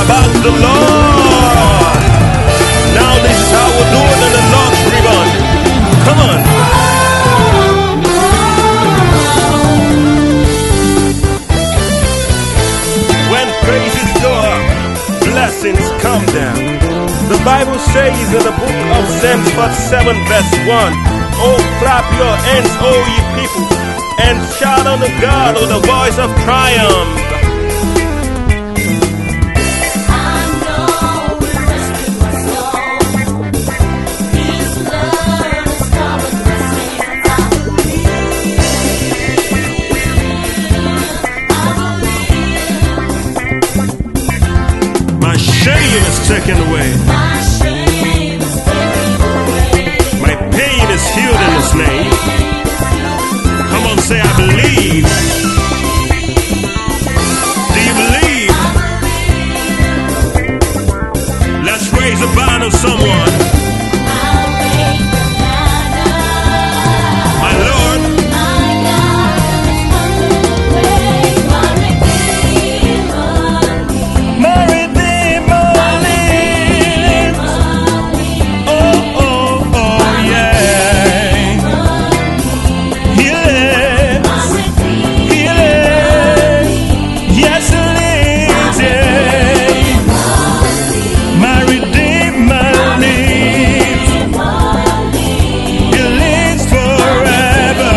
about the Lord. Now this is how we do it in the Lord's ribbon. Come on. When praises go up, blessings come down. The Bible says in the book of Psalms 47 verse 1, oh, clap your hands, O ye people, and shout unto God with a voice of triumph. My shame is taken away. My pain is healed in His name. Come on, say, I believe. Do you believe? Let's raise a banner of someone. My Lord. My Redeemer lives. Oh, oh, oh, yeah. He lives. He lives. Yes, He lives, yeah. My Redeemer lives. He lives forever.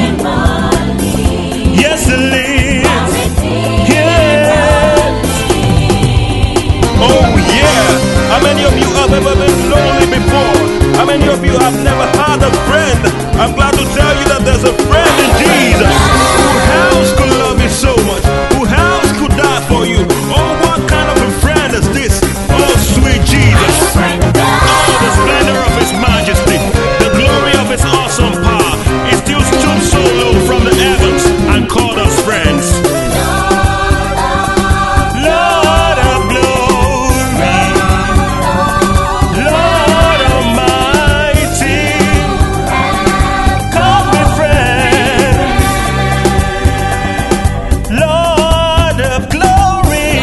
Yes, He lives. He lives. Oh, yeah. How many of you have ever been lonely before? How many of you have never had a friend? I'm glad to tell you that there's a friend in Jesus. Who else could love you so much? Who else could die for you? Oh, what kind of a friend is this? Oh, sweet Jesus. Oh, the splendor of His majesty, the glory of His awesome power. He still stood so low from the heavens and called us friends. Lord of glory, Lord Almighty, call me friend. Lord of glory,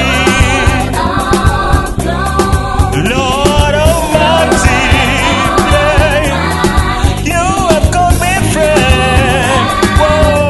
Lord Almighty, yeah. You have called me friend. Whoa.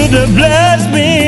to bless me.